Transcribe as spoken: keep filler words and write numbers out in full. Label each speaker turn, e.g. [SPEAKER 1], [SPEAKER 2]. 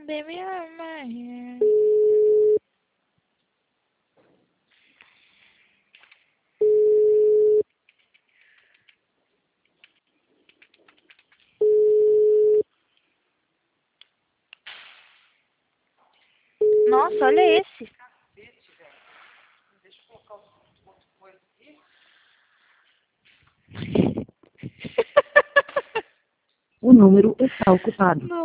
[SPEAKER 1] baby on my hair. Nossa, olha esse.
[SPEAKER 2] Deixa eu colocar outra coisa aqui.
[SPEAKER 3] O número está ocupado.